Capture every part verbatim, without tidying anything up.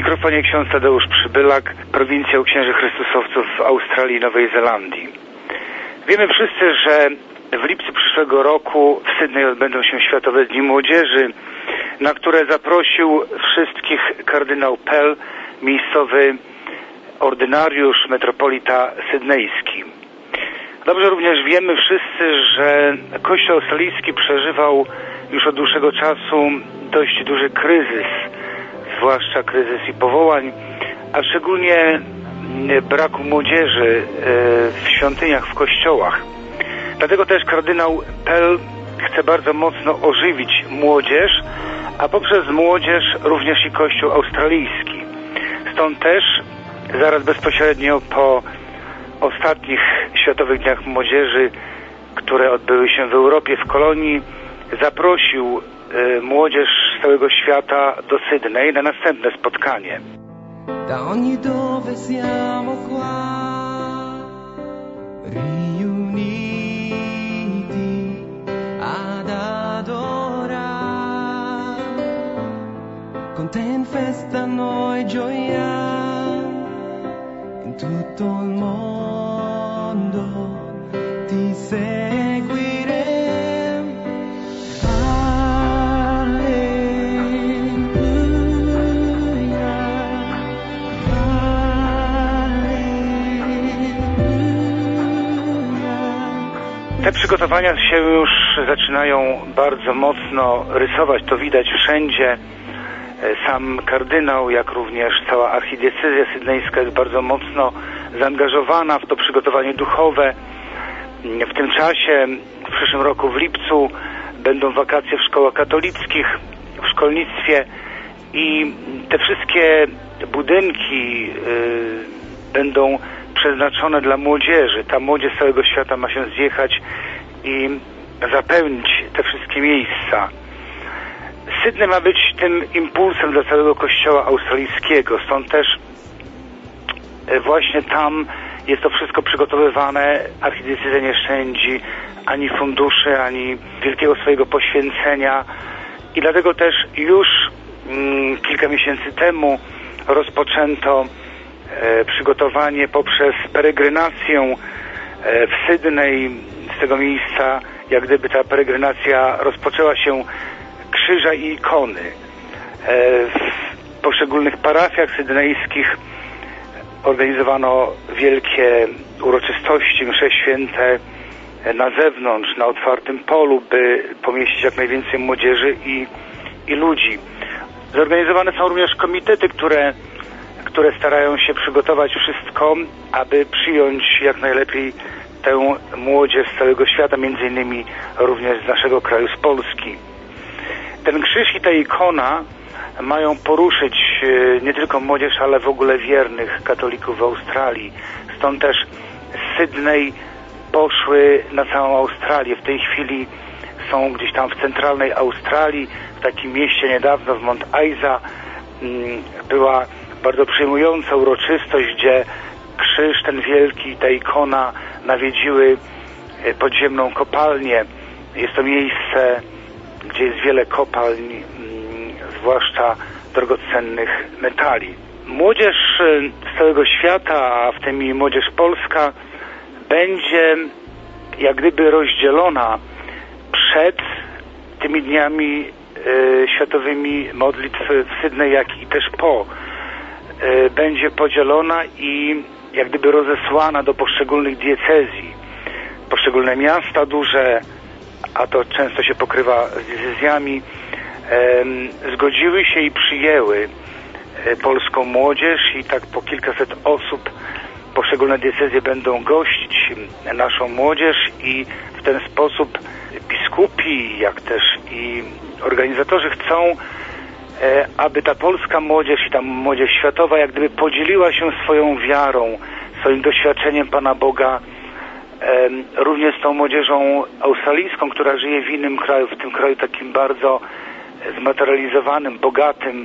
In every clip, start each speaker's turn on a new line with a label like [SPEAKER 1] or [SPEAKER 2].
[SPEAKER 1] mikrofonie ksiądz Tadeusz Przybylak, prowincja u księży Chrystusowców w Australii i Nowej Zelandii. Wiemy wszyscy, że w lipcu przyszłego roku w Sydney odbędą się Światowe Dni Młodzieży, na które zaprosił wszystkich kardynał Pell, miejscowy ordynariusz, metropolita sydnejski. Dobrze również wiemy wszyscy, że Kościół australijski przeżywał już od dłuższego czasu dość duży kryzys, zwłaszcza kryzys i powołań, a szczególnie braku młodzieży w świątyniach, w kościołach. Dlatego też kardynał Pell chce bardzo mocno ożywić młodzież, a poprzez młodzież również i Kościół australijski. Stąd też zaraz bezpośrednio po ostatnich Światowych Dniach Młodzieży, które odbyły się w Europie, w Kolonii, zaprosił y, młodzież z całego świata do Sydney na następne spotkanie.
[SPEAKER 2] Da ogni dove siamo qua, riuniti ad adorar, con te in festa noi gioiamo, in tutto il mondo ti seguiremo.
[SPEAKER 1] Te przygotowania się już zaczynają bardzo mocno rysować, to widać wszędzie. Sam kardynał, jak również cała archidiecezja sydnejska jest bardzo mocno zaangażowana w to przygotowanie duchowe. W tym czasie, w przyszłym roku w lipcu, będą wakacje w szkołach katolickich, w szkolnictwie i te wszystkie budynki yy, będą przeznaczone dla młodzieży. Ta młodzież z całego świata ma się zjechać i zapełnić te wszystkie miejsca. Sydney ma być tym impulsem dla całego kościoła australijskiego, stąd też właśnie tam jest to wszystko przygotowywane. Archidiecezja nie szczędzi ani funduszy, ani wielkiego swojego poświęcenia i dlatego też już mm, kilka miesięcy temu rozpoczęto e, przygotowanie poprzez peregrinację e, w Sydney. Z tego miejsca, jak gdyby ta peregrinacja rozpoczęła się, krzyża i ikony. E, w poszczególnych parafiach sydnejskich organizowano wielkie uroczystości, msze święte na zewnątrz, na otwartym polu, by pomieścić jak najwięcej młodzieży i, i ludzi. Zorganizowane są również komitety, które, które starają się przygotować wszystko, aby przyjąć jak najlepiej tę młodzież z całego świata, między innymi również z naszego kraju, z Polski. Ten krzyż i ta ikona mają poruszyć nie tylko młodzież, ale w ogóle wiernych katolików w Australii. Stąd też z Sydney poszły na całą Australię. W tej chwili są gdzieś tam w centralnej Australii, w takim mieście niedawno, w Mount Isa. Była bardzo przejmująca uroczystość, gdzie krzyż ten wielki, ta ikona nawiedziły podziemną kopalnię. Jest to miejsce, gdzie jest wiele kopalń, zwłaszcza drogocennych metali. Młodzież z całego świata, a w tym i młodzież polska, będzie jak gdyby rozdzielona przed tymi dniami e, światowymi modlitw w Sydney, jak i też po. E, będzie podzielona i jak gdyby rozesłana do poszczególnych diecezji. Poszczególne miasta duże, a to często się pokrywa z diecezjami, e, zgodziły się i przyjęły e, polską młodzież i tak po kilkaset osób poszczególne diecezje będą gościć naszą młodzież i w ten sposób biskupi, jak też i organizatorzy chcą, e, aby ta polska młodzież i ta młodzież światowa jak gdyby podzieliła się swoją wiarą, swoim doświadczeniem Pana Boga, e, również z tą młodzieżą australijską, która żyje w innym kraju, w tym kraju takim bardzo zmaterializowanym, bogatym,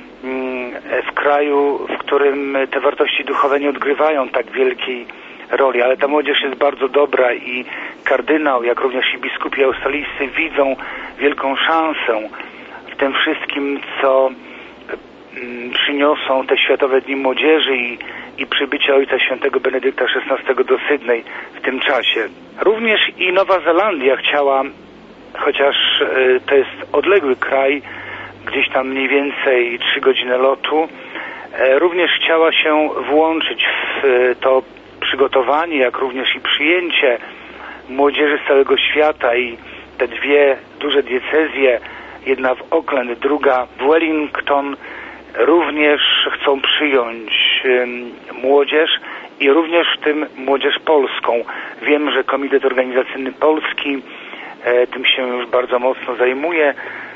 [SPEAKER 1] w kraju, w którym te wartości duchowe nie odgrywają tak wielkiej roli, ale ta młodzież jest bardzo dobra i kardynał, jak również i biskupi australijscy widzą wielką szansę w tym wszystkim, co przyniosą te Światowe Dni Młodzieży i, i przybycie Ojca Świętego Benedykta szesnastego do Sydney w tym czasie. Również i Nowa Zelandia chciała, chociaż to jest odległy kraj, gdzieś tam mniej więcej trzy godziny lotu, również chciała się włączyć w to przygotowanie, jak również i przyjęcie młodzieży z całego świata i te dwie duże diecezje, jedna w Auckland, druga w Wellington, również chcą przyjąć um, młodzież i również w tym młodzież polską. Wiem, że Komitet Organizacyjny Polski e, tym się już bardzo mocno zajmuje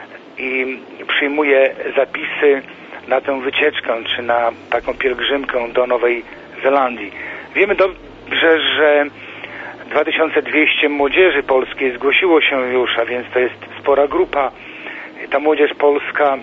[SPEAKER 1] i przyjmuje zapisy na tę wycieczkę, czy na taką pielgrzymkę do Nowej Zelandii. Wiemy dobrze, że dwa tysiące dwieście młodzieży polskiej zgłosiło się już, a więc to jest spora grupa. Ta młodzież polska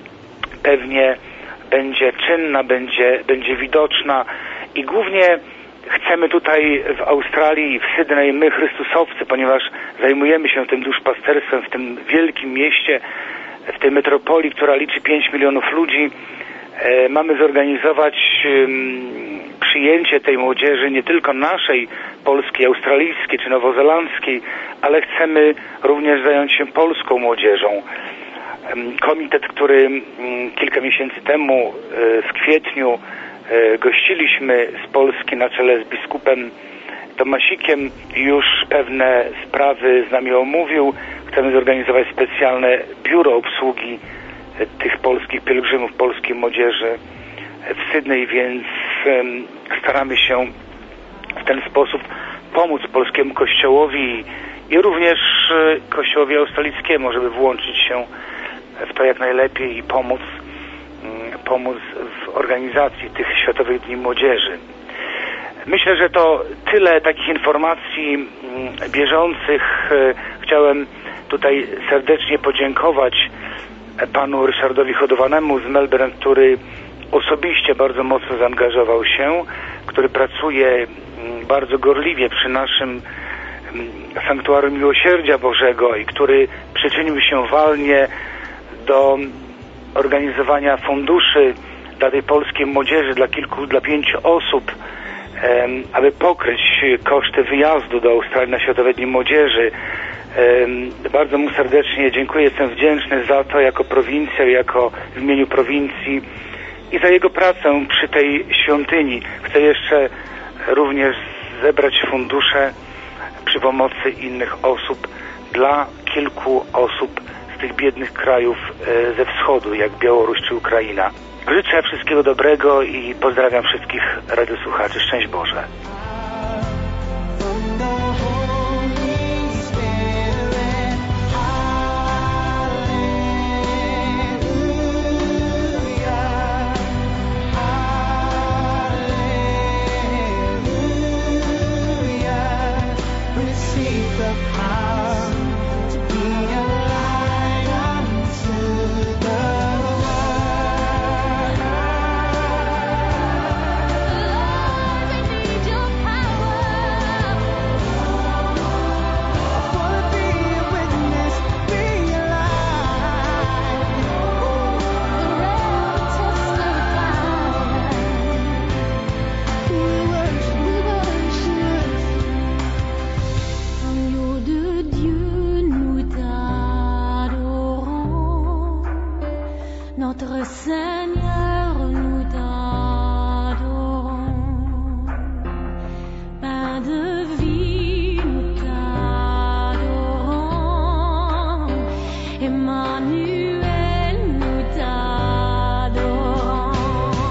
[SPEAKER 1] pewnie będzie czynna, będzie, będzie widoczna i głównie chcemy tutaj w Australii i w Sydney, my Chrystusowcy, ponieważ zajmujemy się tym duszpasterstwem w tym wielkim mieście, w tej metropolii, która liczy pięć milionów ludzi, e, mamy zorganizować e, przyjęcie tej młodzieży, nie tylko naszej, polskiej, australijskiej czy nowozelandzkiej, ale chcemy również zająć się polską młodzieżą. Komitet, który kilka miesięcy temu w kwietniu gościliśmy z Polski na czele z biskupem Tomasikiem, już pewne sprawy z nami omówił. Chcemy zorganizować specjalne biuro obsługi tych polskich pielgrzymów, polskiej młodzieży w Sydney, więc staramy się w ten sposób pomóc polskiemu kościołowi i również kościołowi australijskiemu, żeby włączyć się w to jak najlepiej i pomóc, pomóc w organizacji tych Światowych Dni Młodzieży. Myślę, że to tyle takich informacji bieżących. Chciałem tutaj serdecznie podziękować panu Ryszardowi Hodowanemu z Melbourne, który osobiście bardzo mocno zaangażował się, który pracuje bardzo gorliwie przy naszym Sanktuarium Miłosierdzia Bożego i który przyczynił się walnie do organizowania funduszy dla tej polskiej młodzieży, dla kilku, dla pięciu osób, um, aby pokryć koszty wyjazdu do Australii na Światowe Dni Młodzieży. Um, bardzo mu serdecznie dziękuję, jestem wdzięczny za to jako prowincja, jako w imieniu prowincji i za jego pracę przy tej świątyni. Chcę jeszcze również zebrać fundusze przy pomocy innych osób dla kilku osób z tych biednych krajów ze wschodu, jak Białoruś czy Ukraina. Życzę wszystkiego dobrego i pozdrawiam wszystkich radiosłuchaczy. Szczęść Boże.
[SPEAKER 3] Notre Seigneur, nous t'adorons. Pain de vie, nous t'adorons. Emmanuel, nous t'adorons.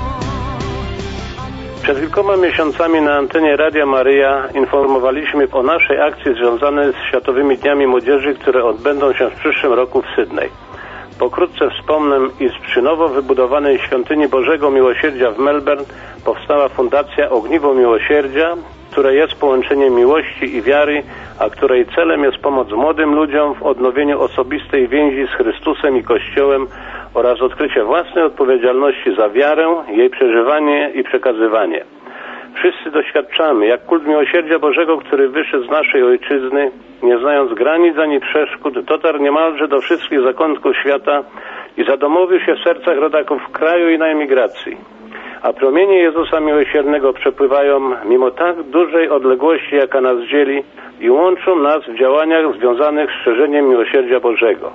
[SPEAKER 4] Przed kilkoma miesiącami na antenie Radia Maryja informowaliśmy o naszej akcji związanej z Światowymi Dniami Młodzieży, które odbędą się w przyszłym roku w Sydney. Pokrótce wspomnę, iż przy nowo wybudowanej Świątyni Bożego Miłosierdzia w Melbourne powstała Fundacja Ogniwo Miłosierdzia, która jest połączeniem miłości i wiary, a której celem jest pomoc młodym ludziom w odnowieniu osobistej więzi z Chrystusem i Kościołem oraz odkrycie własnej odpowiedzialności za wiarę, jej przeżywanie i przekazywanie. Wszyscy doświadczamy, jak kult miłosierdzia Bożego, który wyszedł z naszej ojczyzny, nie znając granic ani przeszkód, dotarł niemalże do wszystkich zakątków świata, i zadomowił się w sercach rodaków kraju i na emigracji. A promienie Jezusa Miłosiernego przepływają mimo tak dużej odległości, jaka nas dzieli, i łączą nas w działaniach związanych z szerzeniem miłosierdzia Bożego.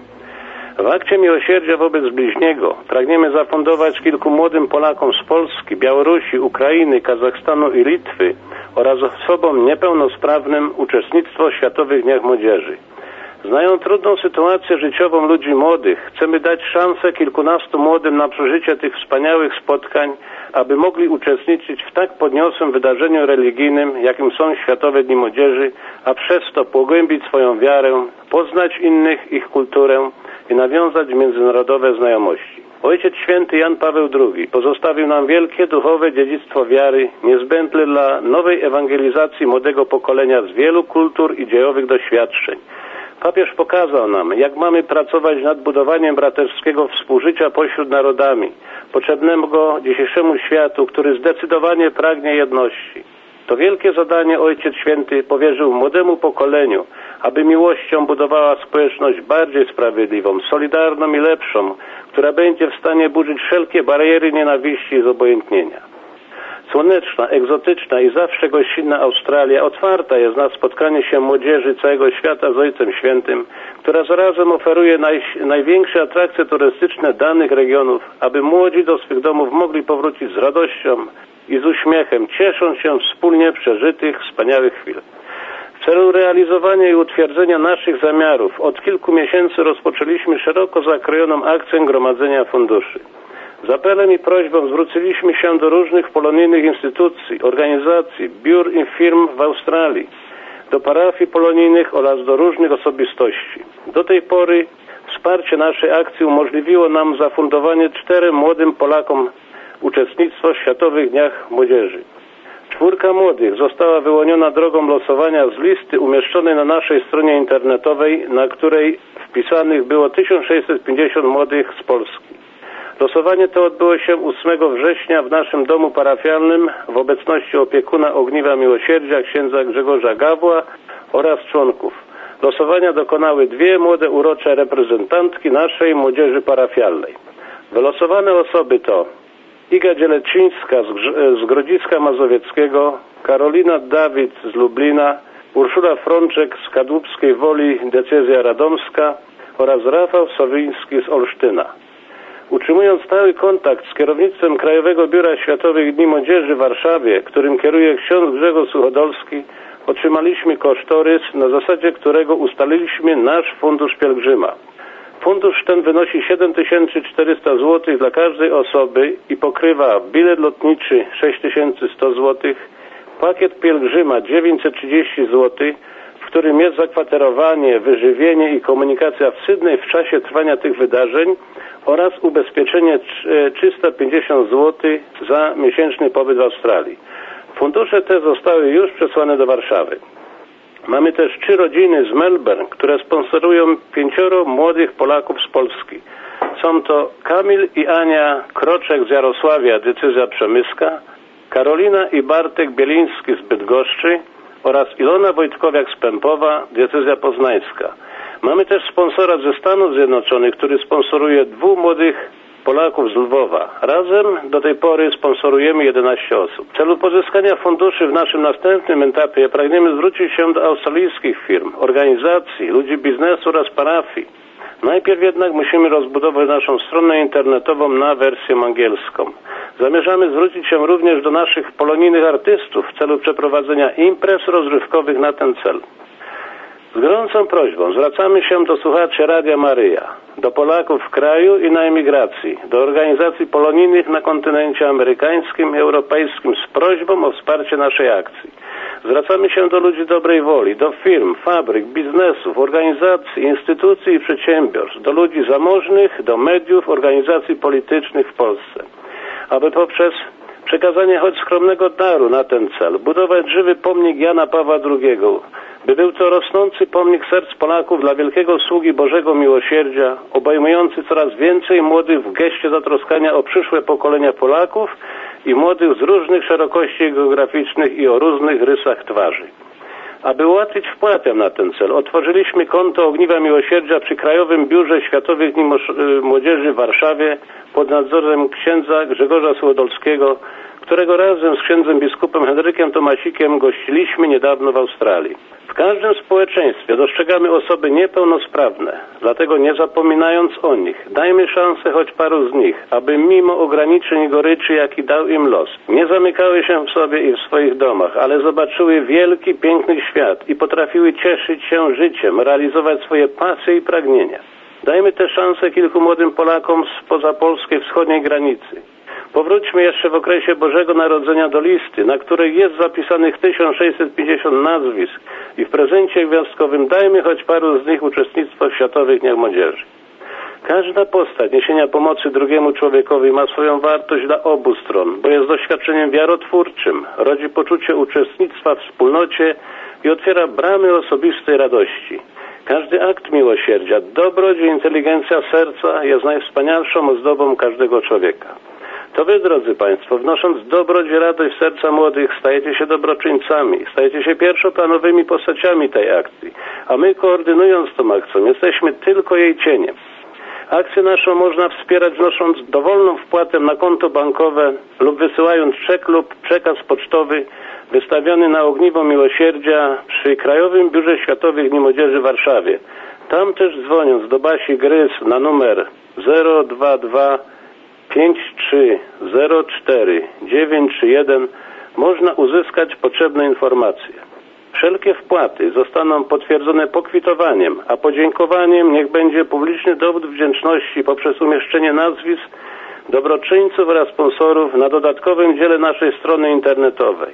[SPEAKER 4] W akcie miłosierdzia wobec bliźniego pragniemy zafundować kilku młodym Polakom z Polski, Białorusi, Ukrainy, Kazachstanu i Litwy oraz osobom niepełnosprawnym uczestnictwo w Światowych Dniach Młodzieży. Znając trudną sytuację życiową ludzi młodych, chcemy dać szansę kilkunastu młodym na przeżycie tych wspaniałych spotkań, aby mogli uczestniczyć w tak podniosłym wydarzeniu religijnym, jakim są Światowe Dni Młodzieży, a przez to pogłębić swoją wiarę, poznać innych, ich kulturę i nawiązać międzynarodowe znajomości. Ojciec Święty Jan Paweł drugi pozostawił nam wielkie duchowe dziedzictwo wiary, niezbędne dla nowej ewangelizacji młodego pokolenia z wielu kultur i dziejowych doświadczeń. Papież pokazał nam, jak mamy pracować nad budowaniem braterskiego współżycia pośród narodami, potrzebnego dzisiejszemu światu, który zdecydowanie pragnie jedności. To wielkie zadanie Ojciec Święty powierzył młodemu pokoleniu, aby miłością budowała społeczność bardziej sprawiedliwą, solidarną i lepszą, która będzie w stanie burzyć wszelkie bariery nienawiści i zobojętnienia. Słoneczna, egzotyczna i zawsze gościnna Australia otwarta jest na spotkanie się młodzieży całego świata z Ojcem Świętym, która zarazem oferuje naj, największe atrakcje turystyczne danych regionów, aby młodzi do swych domów mogli powrócić z radością i z uśmiechem, ciesząc się wspólnie przeżytych wspaniałych chwil. W celu realizowania i utwierdzenia naszych zamiarów od kilku miesięcy rozpoczęliśmy szeroko zakrojoną akcję gromadzenia funduszy. Z apelem i prośbą zwróciliśmy się do różnych polonijnych instytucji, organizacji, biur i firm w Australii, do parafii polonijnych oraz do różnych osobistości. Do tej pory wsparcie naszej akcji umożliwiło nam zafundowanie czterem młodym Polakom uczestnictwo w Światowych Dniach Młodzieży. Czwórka młodych została wyłoniona drogą losowania z listy umieszczonej na naszej stronie internetowej, na której wpisanych było tysiąc sześćset pięćdziesiąt młodych z Polski. Losowanie to odbyło się ósmego września w naszym domu parafialnym w obecności opiekuna Ogniwa Miłosierdzia księdza Grzegorza Gawła oraz członków. Losowania dokonały dwie młode urocze reprezentantki naszej młodzieży parafialnej. Wylosowane osoby to Iga Dzielecińska z, Grz- z Grodziska Mazowieckiego, Karolina Dawid z Lublina, Urszula Frączek z Kadłubskiej Woli, decyzja radomska oraz Rafał Sowiński z Olsztyna. Utrzymując stały kontakt z kierownictwem Krajowego Biura Światowych Dni Młodzieży w Warszawie, którym kieruje ksiądz Grzegorz Suchodolski, otrzymaliśmy kosztorys, na zasadzie którego ustaliliśmy nasz fundusz pielgrzyma. Fundusz ten wynosi siedem tysięcy czterysta złotych dla każdej osoby i pokrywa bilet lotniczy sześć tysięcy sto złotych, pakiet pielgrzyma dziewięćset trzydzieści złotych, w którym jest zakwaterowanie, wyżywienie i komunikacja w Sydney w czasie trwania tych wydarzeń oraz ubezpieczenie trzysta pięćdziesiąt złotych za miesięczny pobyt w Australii. Fundusze te zostały już przesłane do Warszawy. Mamy też trzy rodziny z Melbourne, które sponsorują pięcioro młodych Polaków z Polski. Są to Kamil i Ania Kroczek z Jarosławia, decyzja przemyska, Karolina i Bartek Bieliński z Bydgoszczy oraz Ilona Wojtkowiak z Pępowa, decyzja poznańska. Mamy też sponsora ze Stanów Zjednoczonych, który sponsoruje dwóch młodych Polaków z Lwowa. Razem do tej pory sponsorujemy jedenaście osób. W celu pozyskania funduszy w naszym następnym etapie pragniemy zwrócić się do australijskich firm, organizacji, ludzi biznesu oraz parafii. Najpierw jednak musimy rozbudować naszą stronę internetową na wersję angielską. Zamierzamy zwrócić się również do naszych polonijnych artystów w celu przeprowadzenia imprez rozrywkowych na ten cel. Z gorącą prośbą zwracamy się do słuchaczy Radia Maryja, do Polaków w kraju i na emigracji, do organizacji polonijnych na kontynencie amerykańskim i europejskim z prośbą o wsparcie naszej akcji. Zwracamy się do ludzi dobrej woli, do firm, fabryk, biznesów, organizacji, instytucji i przedsiębiorstw, do ludzi zamożnych, do mediów, organizacji politycznych w Polsce, aby poprzez przekazanie choć skromnego daru na ten cel budować żywy pomnik Jana Pawła drugiego, by był to rosnący pomnik serc Polaków dla wielkiego sługi Bożego Miłosierdzia, obejmujący coraz więcej młodych w geście zatroskania o przyszłe pokolenia Polaków i młodych z różnych szerokości geograficznych i o różnych rysach twarzy. Aby ułatwić wpłatę na ten cel, otworzyliśmy konto Ogniwa Miłosierdzia przy Krajowym Biurze Światowych Dni Młodzieży w Warszawie pod nadzorem księdza Grzegorza Sułodolskiego, którego razem z księdzem biskupem Henrykiem Tomasikiem gościliśmy niedawno w Australii. W każdym społeczeństwie dostrzegamy osoby niepełnosprawne, dlatego nie zapominając o nich, dajmy szansę choć paru z nich, aby mimo ograniczeń i goryczy, jaki dał im los, nie zamykały się w sobie i w swoich domach, ale zobaczyły wielki, piękny świat i potrafiły cieszyć się życiem, realizować swoje pasje i pragnienia. Dajmy tę szansę kilku młodym Polakom spoza polskiej wschodniej granicy. Powróćmy jeszcze w okresie Bożego Narodzenia do listy, na której jest zapisanych tysiąc sześćset pięćdziesiąt nazwisk i w prezencie gwiazdkowym dajmy choć paru z nich uczestnictwo w Światowych Dniach Młodzieży. Każda postać niesienia pomocy drugiemu człowiekowi ma swoją wartość dla obu stron, bo jest doświadczeniem wiarotwórczym, rodzi poczucie uczestnictwa w wspólnocie i otwiera bramy osobistej radości. Każdy akt miłosierdzia, dobroć i inteligencja serca jest najwspanialszą ozdobą każdego człowieka. To wy, drodzy Państwo, wnosząc dobroć i radość w serca młodych, stajecie się dobroczyńcami, stajecie się pierwszoplanowymi postaciami tej akcji, a my, koordynując tą akcją, jesteśmy tylko jej cieniem. Akcję naszą można wspierać wnosząc dowolną wpłatę na konto bankowe lub wysyłając czek lub przekaz pocztowy wystawiony na Ogniwo Miłosierdzia przy Krajowym Biurze Światowych Dni Młodzieży w Warszawie. Tam też dzwoniąc do Basi Grys na numer zero dwa dwa pięć trzy zero cztery dziewięć trzy jeden można uzyskać potrzebne informacje. Wszelkie wpłaty zostaną potwierdzone pokwitowaniem, a podziękowaniem niech będzie publiczny dowód wdzięczności poprzez umieszczenie nazwisk dobroczyńców oraz sponsorów na dodatkowym dziele naszej strony internetowej.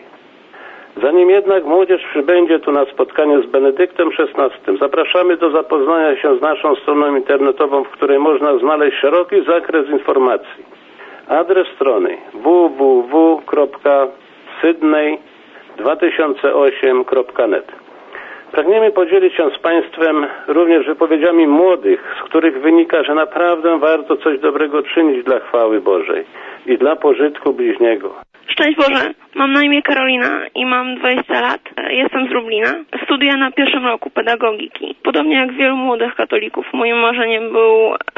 [SPEAKER 4] Zanim jednak młodzież przybędzie tu na spotkanie z Benedyktem szesnastym, zapraszamy do zapoznania się z naszą stroną internetową, w której można znaleźć szeroki zakres informacji. Adres strony w w w kropka sydney dwa tysiące osiem kropka net. Pragniemy podzielić się z Państwem również wypowiedziami młodych, z których wynika, że naprawdę warto coś dobrego czynić dla chwały Bożej i dla pożytku bliźniego.
[SPEAKER 5] Szczęść Boże, mam na imię Karolina i mam dwadzieścia lat. Jestem z Lublina. Studiuję na pierwszym roku pedagogiki. Podobnie jak wielu młodych katolików, moim marzeniem był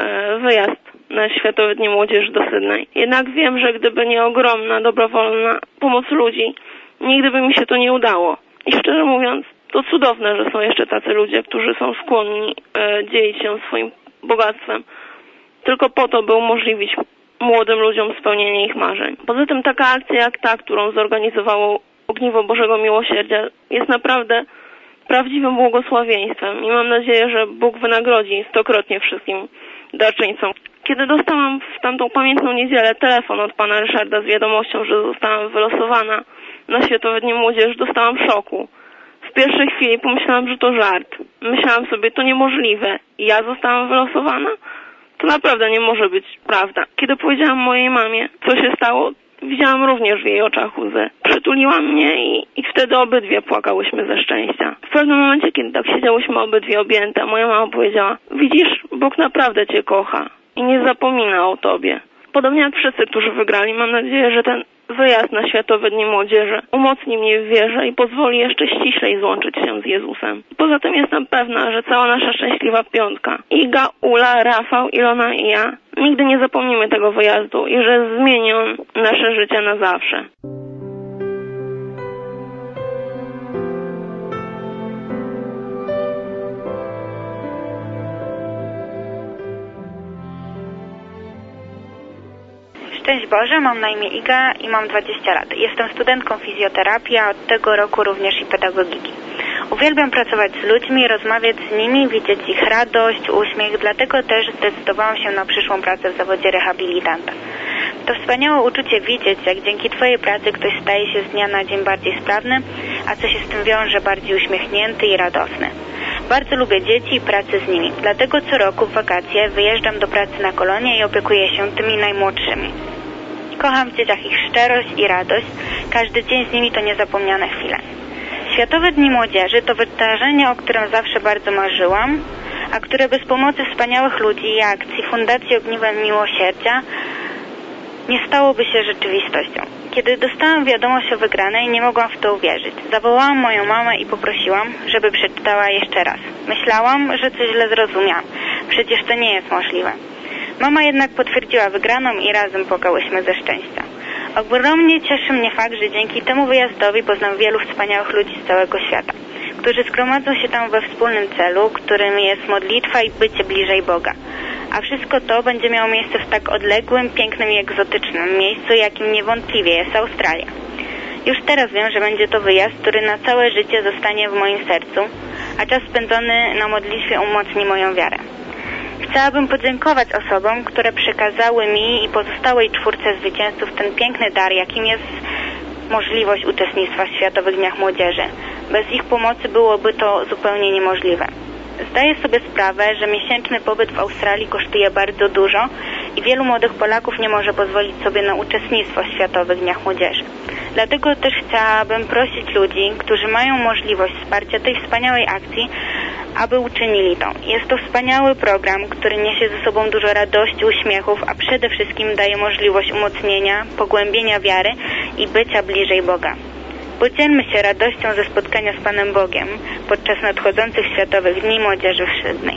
[SPEAKER 5] wyjazd na Światowe Dni Młodzieży do Sydney. Jednak wiem, że gdyby nie ogromna, dobrowolna pomoc ludzi, nigdy by mi się to nie udało. I szczerze mówiąc, to cudowne, że są jeszcze tacy ludzie, którzy są skłonni e, dzielić się swoim bogactwem tylko po to, by umożliwić młodym ludziom spełnienie ich marzeń. Poza tym taka akcja jak ta, którą zorganizowało Ogniwo Bożego Miłosierdzia, jest naprawdę prawdziwym błogosławieństwem i mam nadzieję, że Bóg wynagrodzi stokrotnie wszystkim darczyńcom. Kiedy dostałam w tamtą pamiętną niedzielę telefon od pana Ryszarda z wiadomością, że zostałam wylosowana na Światowe Dni Młodzieży, dostałam szoku. W pierwszej chwili pomyślałam, że to żart. Myślałam sobie, to niemożliwe. Ja zostałam wylosowana? To naprawdę nie może być prawda. Kiedy powiedziałam mojej mamie, co się stało, widziałam również w jej oczach łzę. Przytuliła mnie i, i wtedy obydwie płakałyśmy ze szczęścia. W pewnym momencie, kiedy tak siedziałyśmy obydwie objęte, moja mama powiedziała: widzisz, Bóg naprawdę cię kocha i nie zapomina o tobie. Podobnie jak wszyscy, którzy wygrali, mam nadzieję, że ten wyjazd na Światowe Dni Młodzieży umocni mnie w wierze i pozwoli jeszcze ściślej złączyć się z Jezusem. Poza tym jestem pewna, że cała nasza szczęśliwa piątka, Iga, Ula, Rafał, Ilona i ja, nigdy nie zapomnimy tego wyjazdu i że zmieni on nasze życie na zawsze.
[SPEAKER 6] Szczęść Boże, mam na imię Iga i mam dwadzieścia lat. Jestem studentką fizjoterapii, a od tego roku również i pedagogiki. Uwielbiam pracować z ludźmi, rozmawiać z nimi, widzieć ich radość, uśmiech, dlatego też zdecydowałam się na przyszłą pracę w zawodzie rehabilitanta. To wspaniałe uczucie widzieć, jak dzięki Twojej pracy ktoś staje się z dnia na dzień bardziej sprawny, a co się z tym wiąże, bardziej uśmiechnięty i radosny. Bardzo lubię dzieci i pracę z nimi, dlatego co roku w wakacje wyjeżdżam do pracy na kolonie i opiekuję się tymi najmłodszymi. Kocham w dzieciach ich szczerość i radość, każdy dzień z nimi to niezapomniane chwile. Światowe Dni Młodzieży to wydarzenie, o którym zawsze bardzo marzyłam, a które bez pomocy wspaniałych ludzi i akcji Fundacji Ogniwa Miłosierdzia nie stałoby się rzeczywistością. Kiedy dostałam wiadomość o wygranej, nie mogłam w to uwierzyć. Zawołałam moją mamę i poprosiłam, żeby przeczytała jeszcze raz. Myślałam, że coś źle zrozumiałam. Przecież to nie jest możliwe. Mama jednak potwierdziła wygraną i razem płakałyśmy ze szczęścia. Ogromnie cieszy mnie fakt, że dzięki temu wyjazdowi poznam wielu wspaniałych ludzi z całego świata, którzy zgromadzą się tam we wspólnym celu, którym jest modlitwa i bycie bliżej Boga. A wszystko to będzie miało miejsce w tak odległym, pięknym i egzotycznym miejscu, jakim niewątpliwie jest Australia. Już teraz wiem, że będzie to wyjazd, który na całe życie zostanie w moim sercu, a czas spędzony na modlitwie umocni moją wiarę. Chciałabym podziękować osobom, które przekazały mi i pozostałej czwórce zwycięzców ten piękny dar, jakim jest możliwość uczestnictwa w Światowych Dniach Młodzieży. Bez ich pomocy byłoby to zupełnie niemożliwe. Zdaję sobie sprawę, że miesięczny pobyt w Australii kosztuje bardzo dużo i wielu młodych Polaków nie może pozwolić sobie na uczestnictwo w Światowych Dniach Młodzieży. Dlatego też chciałabym prosić ludzi, którzy mają możliwość wsparcia tej wspaniałej akcji, aby uczynili to. Jest to wspaniały program, który niesie ze sobą dużo radości, uśmiechów, a przede wszystkim daje możliwość umocnienia, pogłębienia wiary i bycia bliżej Boga. Podzielmy się radością ze spotkania z Panem Bogiem podczas nadchodzących Światowych Dni Młodzieży w Sydney.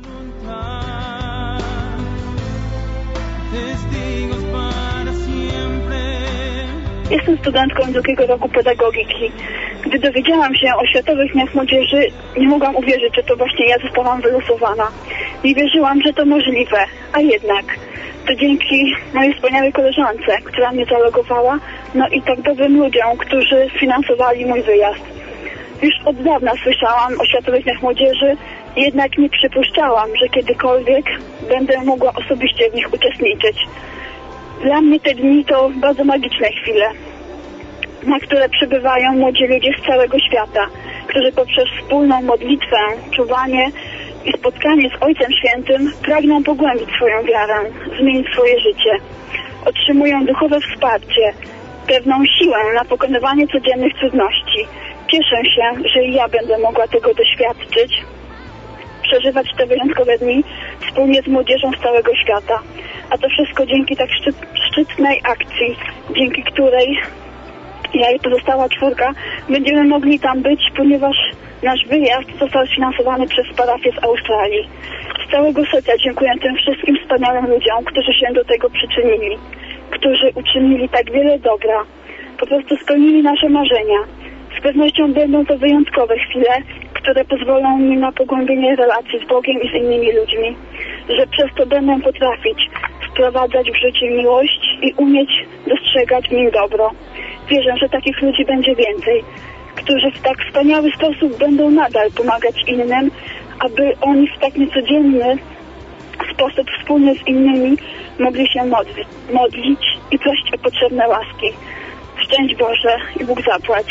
[SPEAKER 7] Jestem studentką drugiego roku pedagogiki. Gdy dowiedziałam się o Światowych Dniach Młodzieży, nie mogłam uwierzyć, że to właśnie ja zostałam wylosowana. Nie wierzyłam, że to możliwe, a jednak to dzięki mojej wspaniałej koleżance, która mnie zalogowała, no i tak dobrym ludziom, którzy sfinansowali mój wyjazd. Już od dawna słyszałam o Światowych Dniach Młodzieży, jednak nie przypuszczałam, że kiedykolwiek będę mogła osobiście w nich uczestniczyć. Dla mnie te dni to bardzo magiczne chwile, na które przybywają młodzi ludzie z całego świata, którzy poprzez wspólną modlitwę, czuwanie i spotkanie z Ojcem Świętym pragną pogłębić swoją wiarę, zmienić swoje życie. Otrzymują duchowe wsparcie, pewną siłę na pokonywanie codziennych trudności. Cieszę się, że i ja będę mogła tego doświadczyć, przeżywać te wyjątkowe dni wspólnie z młodzieżą z całego świata. A to wszystko dzięki tak szczyt, szczytnej akcji, dzięki której ja i pozostała czwórka będziemy mogli tam być, ponieważ nasz wyjazd został sfinansowany przez parafię z Australii. Z całego serca dziękuję tym wszystkim wspaniałym ludziom, którzy się do tego przyczynili, którzy uczynili tak wiele dobra, po prostu spełnili nasze marzenia. Z pewnością będą to wyjątkowe chwile, które pozwolą mi na pogłębienie relacji z Bogiem i z innymi ludźmi, że przez to będę potrafić wprowadzać w życie miłość i umieć dostrzegać w nim dobro. Wierzę, że takich ludzi będzie więcej, którzy w tak wspaniały sposób będą nadal pomagać innym, aby oni w tak niecodzienny sposób wspólnie z innymi mogli się modlić, modlić i prosić o potrzebne łaski. Szczęść Boże i Bóg zapłać.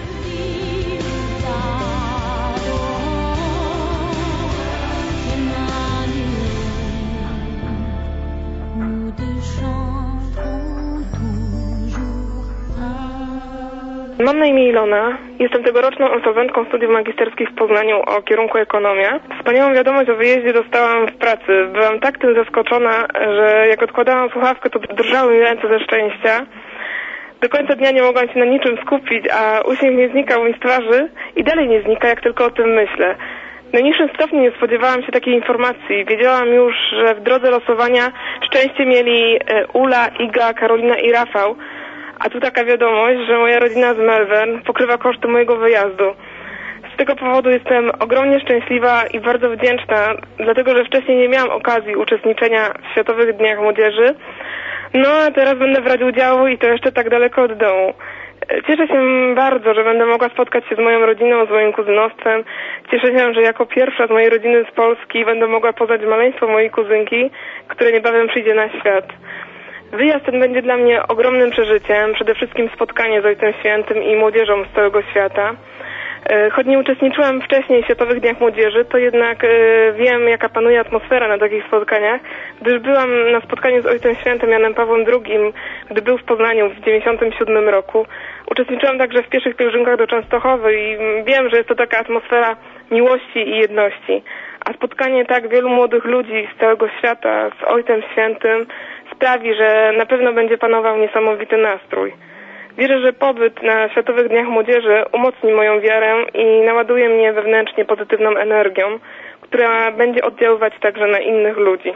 [SPEAKER 5] Mam na imię Ilona. Jestem tegoroczną absolwentką studiów magisterskich w Poznaniu o kierunku ekonomia. Wspaniałą wiadomość o wyjeździe dostałam w pracy. Byłam tak tym zaskoczona, że jak odkładałam słuchawkę, to drżały mi ręce ze szczęścia. Do końca dnia nie mogłam się na niczym skupić, a uśmiech nie znikał mi z twarzy i dalej nie znika, jak tylko o tym myślę. W najniższym stopniu nie spodziewałam się takiej informacji. Wiedziałam już, że w drodze losowania szczęście mieli Ula, Iga, Karolina i Rafał. A tu taka wiadomość, że moja rodzina z Melbourne pokrywa koszty mojego wyjazdu. Z tego powodu jestem ogromnie szczęśliwa i bardzo wdzięczna, dlatego że wcześniej nie miałam okazji uczestniczenia w Światowych Dniach Młodzieży. No a teraz będę brać udziału i to jeszcze tak daleko od domu. Cieszę się bardzo, że będę mogła spotkać się z moją rodziną, z moim kuzynostwem. Cieszę się, że jako pierwsza z mojej rodziny z Polski będę mogła poznać maleństwo mojej kuzynki, które niebawem przyjdzie na świat. Wyjazd ten będzie dla mnie ogromnym przeżyciem, przede wszystkim spotkanie z Ojcem Świętym i młodzieżą z całego świata. Choć nie uczestniczyłam wcześniej w Światowych Dniach Młodzieży, to jednak wiem, jaka panuje atmosfera na takich spotkaniach, gdyż byłam na spotkaniu z Ojcem Świętym Janem Pawłem drugim, gdy był w Poznaniu w dziewięćdziesiątym siódmym roku. Uczestniczyłam także w pierwszych pielgrzymkach do Częstochowy i wiem, że jest to taka atmosfera miłości i jedności. A spotkanie tak wielu młodych ludzi z całego świata z Ojcem Świętym sprawi, że na pewno będzie panował niesamowity nastrój. Wierzę, że pobyt na Światowych Dniach Młodzieży umocni moją wiarę i naładuje mnie wewnętrznie pozytywną energią, która będzie oddziaływać także na innych ludzi.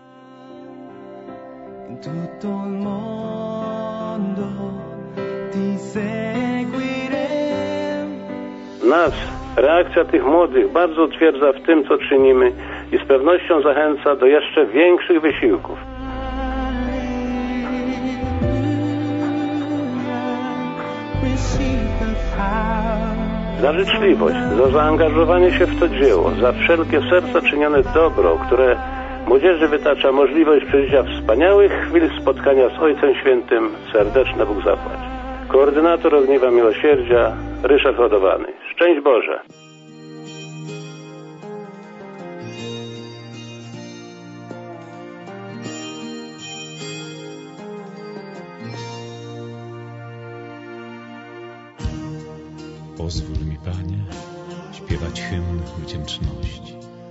[SPEAKER 4] Nas, reakcja tych młodych bardzo utwierdza w tym, co czynimy i z pewnością zachęca do jeszcze większych wysiłków. Za życzliwość, za zaangażowanie się w to dzieło, za wszelkie serca czynione dobro, które młodzieży wytacza możliwość przeżycia wspaniałych chwil spotkania z Ojcem Świętym, serdeczne Bóg zapłać. Koordynator Ogniwa Miłosierdzia, Ryszard Hodowany. Szczęść Boże!
[SPEAKER 8] Pozwól mi, Panie, śpiewać hymn wdzięczności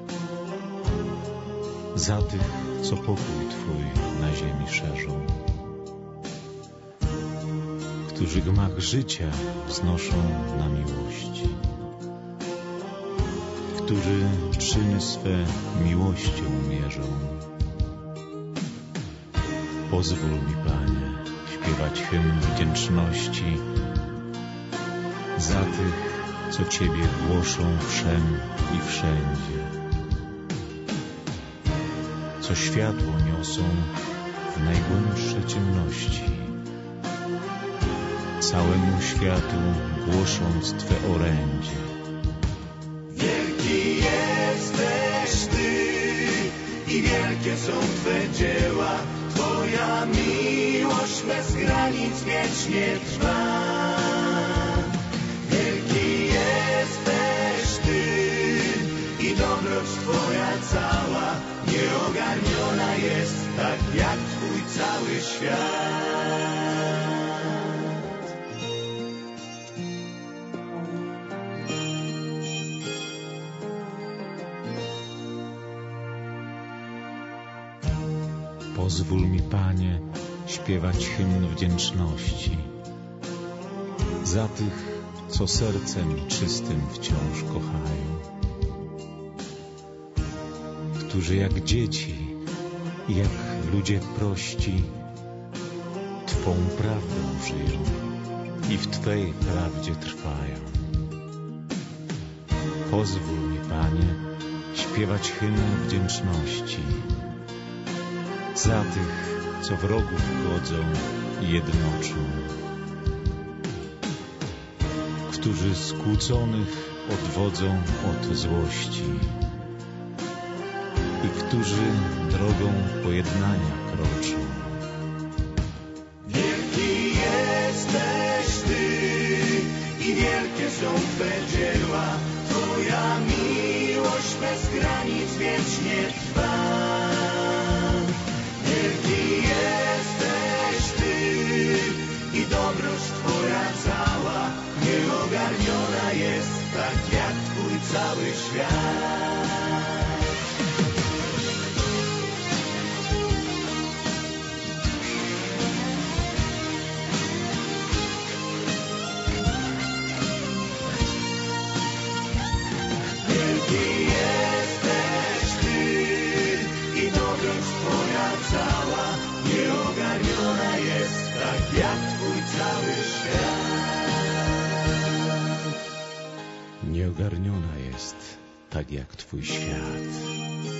[SPEAKER 8] za tych, co pokój Twój na ziemi szerzą, którzy gmach życia wznoszą na miłości, którzy czyny swe miłością mierzą. Pozwól mi, Panie, śpiewać hymn wdzięczności za tych, co Ciebie głoszą wszem i wszędzie, co światło niosą w najgłębsze ciemności, całemu światu głosząc Twe orędzie.
[SPEAKER 9] Wielki jesteś Ty i wielkie są Twe dzieła, Twoja miłość bez granic wiecznie trwa. Dobroć Twoja cała nieogarniona jest, tak jak Twój cały świat.
[SPEAKER 8] Pozwól mi, Panie, śpiewać hymn wdzięczności za tych, co sercem czystym wciąż kochają, którzy jak dzieci i jak ludzie prości Twą prawdą żyją i w Twej prawdzie trwają. Pozwól mi, Panie, śpiewać hymn wdzięczności za tych, co wrogów godzą i jednoczą, którzy skłóconych odwodzą od złości i którzy drogą pojednania kroczą.
[SPEAKER 9] Wielki jesteś Ty i wielkie są Twe dzieła, Twoja miłość bez granic wiecznie trwa. Wielki jesteś Ty i dobroć Twoja cała nieogarniona jest, tak jak Twój cały świat.
[SPEAKER 8] Nieogarniona jest, tak jak Twój świat.